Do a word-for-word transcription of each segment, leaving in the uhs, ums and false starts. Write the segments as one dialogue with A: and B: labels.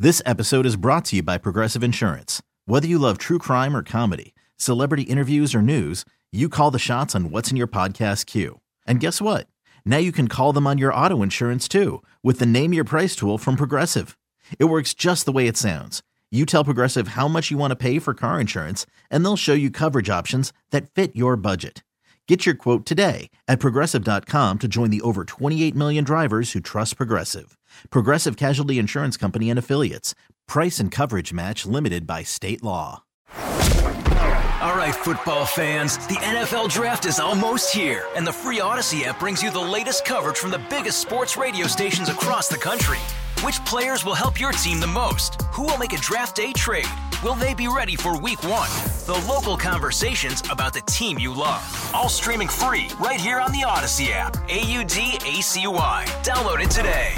A: This episode is brought to you by Progressive Insurance. Whether you love true crime or comedy, celebrity interviews or news, you call the shots on what's in your podcast queue. And guess what? Now you can call them on your auto insurance too with the Name Your Price tool from Progressive. It works just the way it sounds. You tell Progressive how much you want to pay for car insurance, and they'll show you coverage options that fit your budget. Get your quote today at Progressive dot com to join the over twenty-eight million drivers who trust Progressive. Progressive Casualty Insurance Company and Affiliates. Price and coverage match limited by state law.
B: All right, football fans, the N F L Draft is almost here, and the free Odyssey app brings you the latest coverage from the biggest sports radio stations across the country. Which players will help your team the most? Who will make a draft day trade? Will they be ready for week one? The local conversations about the team you love. All streaming free right here on the Odyssey app. A U D A C Y. Download it today.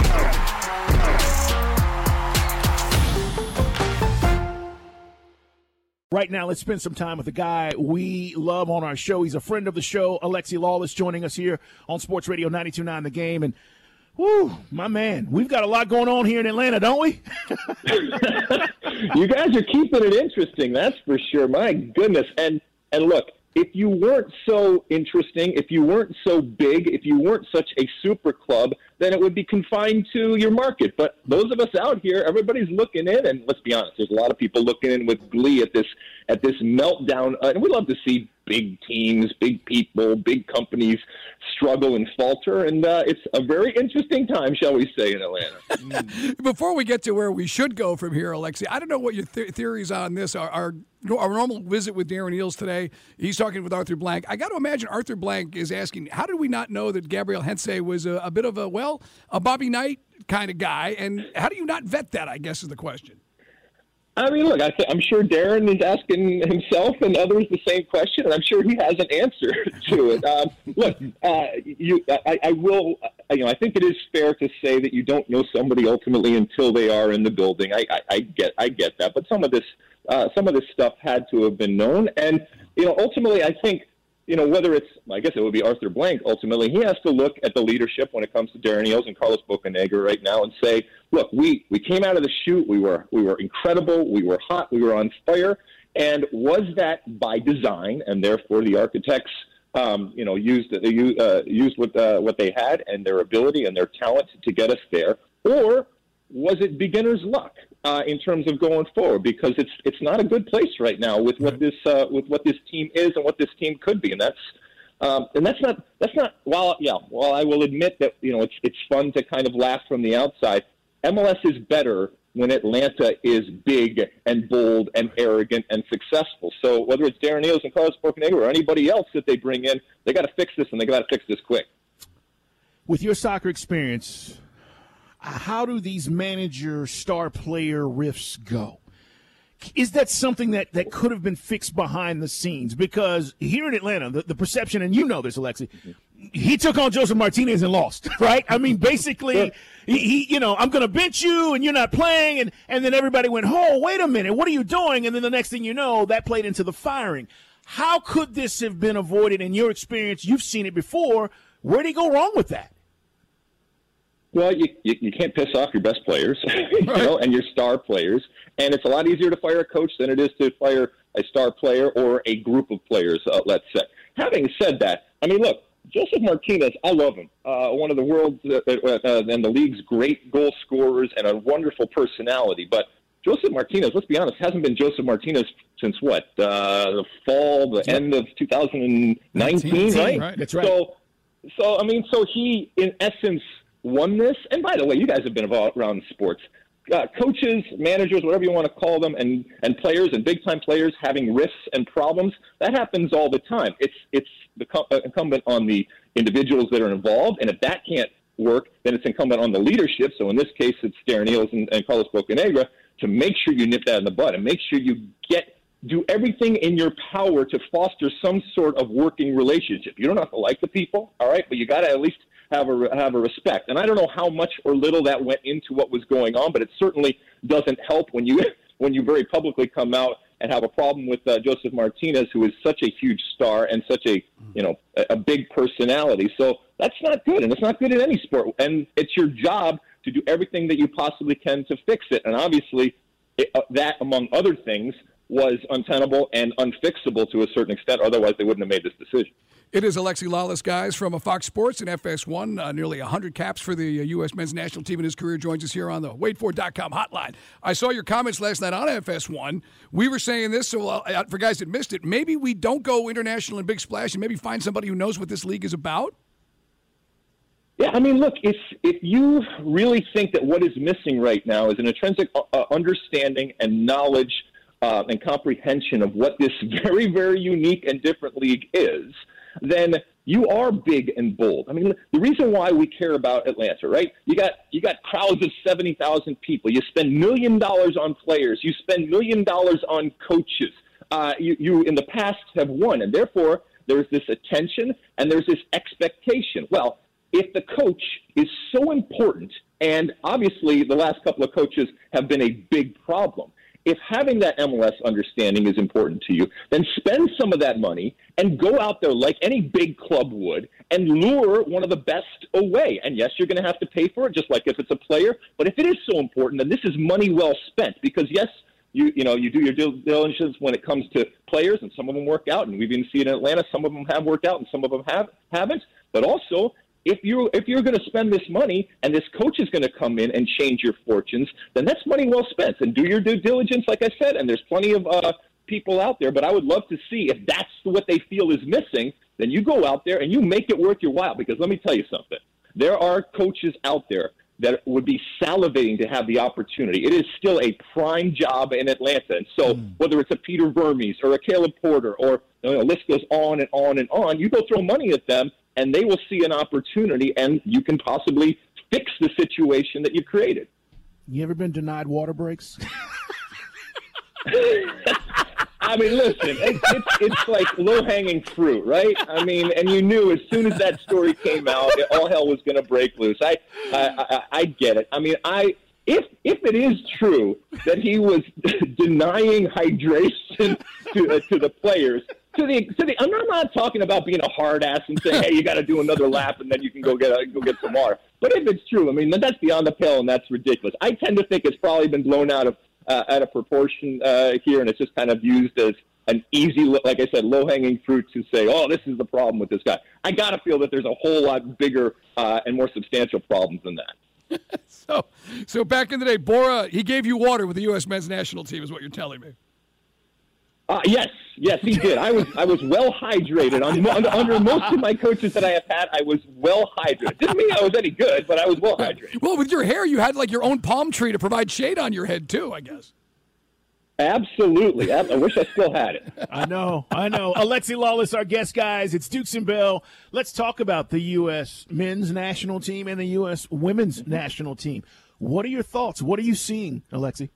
C: Right now, let's spend some time with a guy we love on our show. He's a friend of the show, Alexi Lawless, joining us here on Sports Radio ninety-two point nine The Game. And whoo, my man, we've got a lot going on here in Atlanta, don't we?
D: You guys are keeping it interesting, that's for sure. My goodness. And and look, if you weren't so interesting, if you weren't so big, if you weren't such a super club, then it would be confined to your market. But those of us out here, everybody's looking in, and let's be honest, there's a lot of people looking in with glee at this at this meltdown. Uh, and we love to see big teams, big people, big companies struggle and falter. And uh, it's a very interesting time, shall we say, in Atlanta.
E: Before we get to where we should go from here, Alexi, I don't know what your th- theories on this are. Our, our normal visit with Darren Eales today, he's talking with Arthur Blank. I got to imagine Arthur Blank is asking, how did we not know that Gabriel Hentze was a, a bit of a, well, a Bobby Knight kind of guy? And how do you not vet that, I guess, is the question.
D: I mean, look, I th- I'm sure Darren is asking himself and others the same question, and I'm sure he has an answer to it. Um, look, uh, you, I, I will, you know, I think it is fair to say that you don't know somebody ultimately until they are in the building. I, I, I get, I get that, but some of this, uh, some of this stuff had to have been known, and you know, ultimately, I think. You know, whether it's, I guess it would be Arthur Blank, ultimately, he has to look at the leadership when it comes to Darren Eales and Carlos Bocanegra right now and say, look, we, we came out of the chute, we were we were incredible, we were hot, we were on fire, and was that by design, and therefore the architects, um, you know, used they uh, used what uh, what they had and their ability and their talent to get us there, or was it beginner's luck? Uh, in terms of going forward, because it's it's not a good place right now with what this uh, with what this team is and what this team could be, and that's um, and that's not that's not while yeah while I will admit that you know it's it's fun to kind of laugh from the outside. M L S is better when Atlanta is big and bold and arrogant and successful. So whether it's Darren Eales and Carlos Bocanegra or anybody else that they bring in, they got to fix this and they got to fix this quick.
C: With your soccer experience, how do these manager star player rifts go? Is that something that, that could have been fixed behind the scenes? Because here in Atlanta, the, the perception, and you know this, Alexi, he took on Joseph Martinez and lost, right? I mean, basically, he, he you know, I'm going to bench you and you're not playing. And, and then everybody went, oh, wait a minute, what are you doing? And then the next thing you know, that played into the firing. How could this have been avoided in your experience? You've seen it before. Where did he go wrong with that?
D: Well, you, you you can't piss off your best players, you
E: right.
D: know, and your star players. And it's a lot easier to fire a coach than it is to fire a star player or a group of players, uh, let's say. Having said that, I mean, look, Joseph Martinez, I love him. Uh, one of the world's uh, uh, and the league's great goal scorers and a wonderful personality. But Joseph Martinez, let's be honest, hasn't been Joseph Martinez since what? Uh, the fall, the yep. end of two thousand nineteen, right?
E: right?
C: That's right.
D: So, so, I mean, so he, in essence, won this. And by the way, you guys have been around sports. Uh, coaches, managers, whatever you want to call them, and, and players and big-time players having rifts and problems, that happens all the time. It's it's the co- uh, incumbent on the individuals that are involved, and if that can't work, then it's incumbent on the leadership. So in this case, it's Darren Eales and, and Carlos Bocanegra to make sure you nip that in the bud and make sure you get do everything in your power to foster some sort of working relationship. You don't have to like the people, all right, but you got to at least have a have a respect. And I don't know how much or little that went into what was going on, but it certainly doesn't help when you when you very publicly come out and have a problem with uh, Joseph Martinez, who is such a huge star and such a you know a, a big personality. So that's not good, and it's not good in any sport. And it's your job to do everything that you possibly can to fix it. And obviously, it, uh, that, among other things, was untenable and unfixable to a certain extent. Otherwise, they wouldn't have made this decision.
E: It is Alexi Lalas, guys, from Fox Sports and F S one. Uh, nearly one hundred caps for the uh, U S men's national team in his career. Joins us here on the wait for dot com hotline. I saw your comments last night on F S one. We were saying this, so uh, for guys that missed it, maybe we don't go international and big splash and maybe find somebody who knows what this league is about?
D: Yeah, I mean, look, if if you really think that what is missing right now is an intrinsic uh, understanding and knowledge uh, and comprehension of what this very, very unique and different league is, then you are big and bold. I mean, the reason why we care about Atlanta, right? You got you got crowds of seventy thousand people. You spend million dollars on players. You spend million dollars on coaches. Uh, you, you, in the past, have won, and therefore there's this attention and there's this expectation. Well, if the coach is so important, and obviously the last couple of coaches have been a big problem, if having that M L S understanding is important to you, then spend some of that money and go out there like any big club would and lure one of the best away. And yes, you're going to have to pay for it, just like if it's a player. But if it is so important, then this is money well spent. Because yes, you you know you do your due diligence when it comes to players, and some of them work out, and we've even seen it in Atlanta. Some of them have worked out, and some of them have haven't. But also, If you if you're going to spend this money and this coach is going to come in and change your fortunes, then that's money well spent. And do your due diligence, like I said. And there's plenty of uh, people out there. But I would love to see if that's what they feel is missing. Then you go out there and you make it worth your while. Because let me tell you something: there are coaches out there that would be salivating to have the opportunity. It is still a prime job in Atlanta. And so mm. whether it's a Peter Vermes or a Caleb Porter, or you know, the list goes on and on and on, you go throw money at them, and they will see an opportunity, and you can possibly fix the situation that you created.
C: You ever been denied water breaks?
D: I mean, listen, it's, it's, it's like low-hanging fruit, right? I mean, and you knew as soon as that story came out, all hell was going to break loose. I, I, I, I get it. I mean, I if if it is true that he was denying hydration to uh, to the players. To the, to the, I'm not, I'm not talking about being a hard ass and saying, hey, you got to do another lap and then you can go get a, go get some water. But if it's true, I mean, that's beyond the pale and that's ridiculous. I tend to think it's probably been blown out of uh, out of proportion uh, here, and it's just kind of used as an easy, like I said, low-hanging fruit to say, oh, this is the problem with this guy. I got to feel that there's a whole lot bigger uh, and more substantial problems than that.
E: so, so back in the day, Bora, he gave you water with the U S men's national team is what you're telling me.
D: Uh, yes, yes, he did. I was I was well hydrated. On, under, under most of my coaches that I have had, I was well hydrated. Didn't mean I was any good, but I was well hydrated.
E: Well, with your hair, you had like your own palm tree to provide shade on your head too, I guess.
D: Absolutely. I wish I still had it.
C: I know, I know. Alexi Lalas, our guest, guys. It's Dukes and Bell. Let's talk about the U S men's national team and the U S women's national team. What are your thoughts? What are you seeing, Alexi?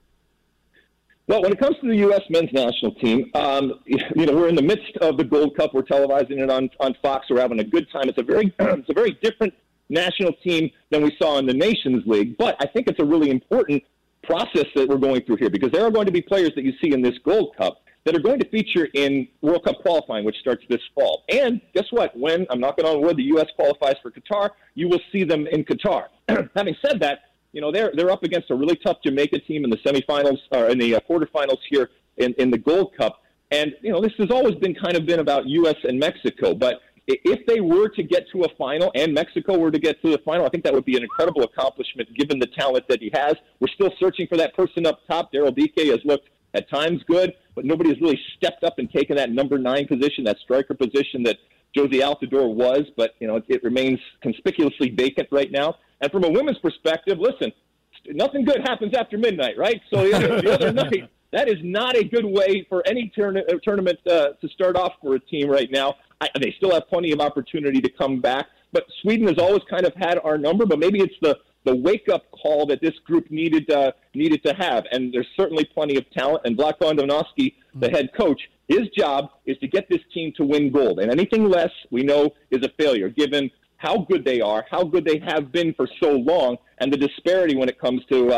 D: Well, when it comes to the U S men's national team, um, you know, we're in the midst of the Gold Cup. We're televising it on, on Fox. We're having a good time. It's a very it's a very different national team than we saw in the Nations League. But I think it's a really important process that we're going through here, because there are going to be players that you see in this Gold Cup that are going to feature in World Cup qualifying, which starts this fall. And guess what? When, I'm knocking on wood, the U S qualifies for Qatar, you will see them in Qatar. Having said that, you know, they're they're up against a really tough Jamaica team in the semifinals, or in the uh, quarterfinals here in, in the Gold Cup. And, you know, this has always been kind of been about U S and Mexico. But if they were to get to a final and Mexico were to get to the final, I think that would be an incredible accomplishment given the talent that he has. We're still searching for that person up top. Daryl Dike has looked at times good, but nobody has really stepped up and taken that number nine position, that striker position that Josie Altidore was. But, you know, it, it remains conspicuously vacant right now. And from a women's perspective, listen, nothing good happens after midnight, right? So the other, the other night, that is not a good way for any tourna- tournament uh, to start off for a team right now. I, they still have plenty of opportunity to come back. But Sweden has always kind of had our number, but maybe it's the, the wake-up call that this group needed uh, needed to have. And there's certainly plenty of talent. And Vlatko Andonovski, the head coach, his job is to get this team to win gold. And anything less, we know, is a failure, given how good they are, how good they have been for so long, and the disparity when it comes to uh,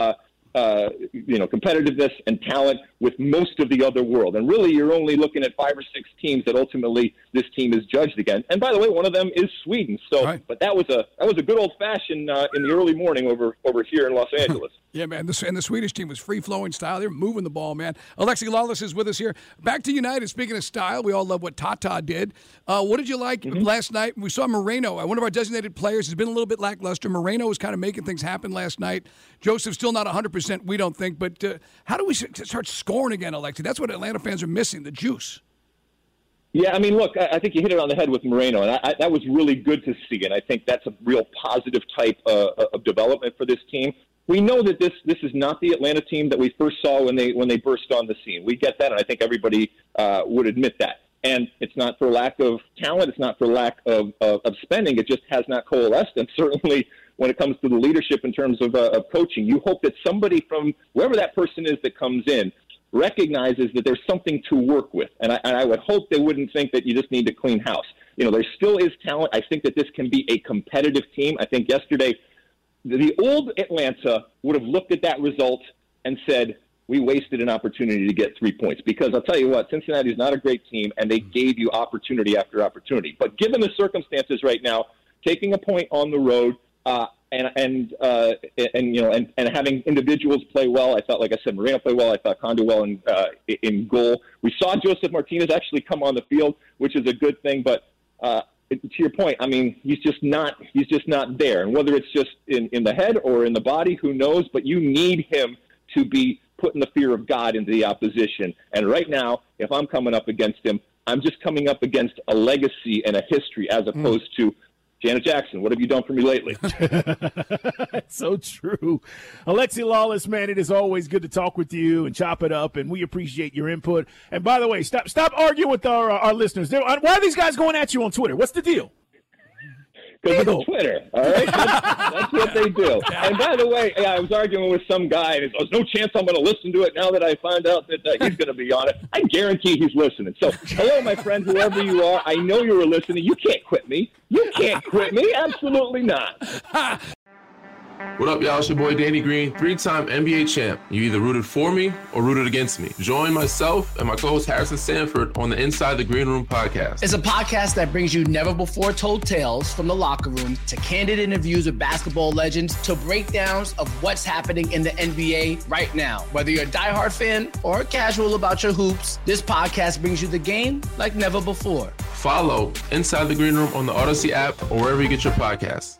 D: uh, you know, competitiveness and talent with most of the other world. And really, you're only looking at five or six teams that ultimately this team is judged against. And by the way, one of them is Sweden. So, right. but that was a that was a good old fashioned uh, in the early morning over over here in Los Angeles.
E: Yeah, man. The, and the Swedish team was free-flowing style. They were moving the ball, man. Alexi Lalas is with us here. Back to United. Speaking of style, we all love what Tata did. Uh, what did you like mm-hmm. last night? We saw Moreno, one of our designated players, has been a little bit lackluster. Moreno was kind of making things happen last night. Joseph's still not one hundred percent, we don't think. But uh, how do we start scoring again, Alexi? That's what Atlanta fans are missing, the juice.
D: Yeah, I mean, look, I think you hit it on the head with Moreno, and I, I, that was really good to see, and I think that's a real positive type uh, of development for this team. We know that this this is not the Atlanta team that we first saw when they when they burst on the scene. We get that, and I think everybody uh, would admit that. And it's not for lack of talent. It's not for lack of, of, of spending. It just has not coalesced, and certainly when it comes to the leadership in terms of, uh, of coaching, you hope that somebody from wherever that person is that comes in recognizes that there's something to work with. And I, and I would hope they wouldn't think that you just need to clean house. You know, there still is talent. I think that this can be a competitive team. I think yesterday the old Atlanta would have looked at that result and said, we wasted an opportunity to get three points. Because I'll tell you what, Cincinnati is not a great team, and they gave you opportunity after opportunity. But given the circumstances right now, taking a point on the road, uh, and and uh, and you know, and, and having individuals play well. I thought, like I said, Moreno played well. I thought Kondo well in uh, in goal. We saw Joseph Martinez actually come on the field, which is a good thing. But uh, to your point, I mean, he's just not he's just not there. And whether it's just in, in the head or in the body, who knows? But you need him to be putting the fear of God into the opposition. And right now, if I'm coming up against him, I'm just coming up against a legacy and a history as opposed mm. to Janet Jackson, what have you done for me lately?
C: That's so true. Alexi Lalas, man, it is always good to talk with you and chop it up, and we appreciate your input. And by the way, stop stop arguing with our, our listeners. Why are these guys going at you on Twitter? What's the deal?
D: Because it's Twitter, all right? That's, that's what they do. And by the way, yeah, I was arguing with some guy, and there's no chance I'm going to listen to it now that I find out that uh, he's going to be on it. I guarantee he's listening. So, hello, my friend, whoever you are. I know you were listening. You can't quit me. You can't quit me. Absolutely not.
F: What up, y'all? It's your boy Danny Green, three-time N B A champ. You either rooted for me or rooted against me. Join myself and my co-host Harrison Sanford on the Inside the Green Room podcast.
G: It's a podcast that brings you never-before-told tales from the locker room to candid interviews with basketball legends to breakdowns of what's happening in the N B A right now. Whether you're a diehard fan or casual about your hoops, this podcast brings you the game like never before.
F: Follow Inside the Green Room on the Odyssey app or wherever you get your podcasts.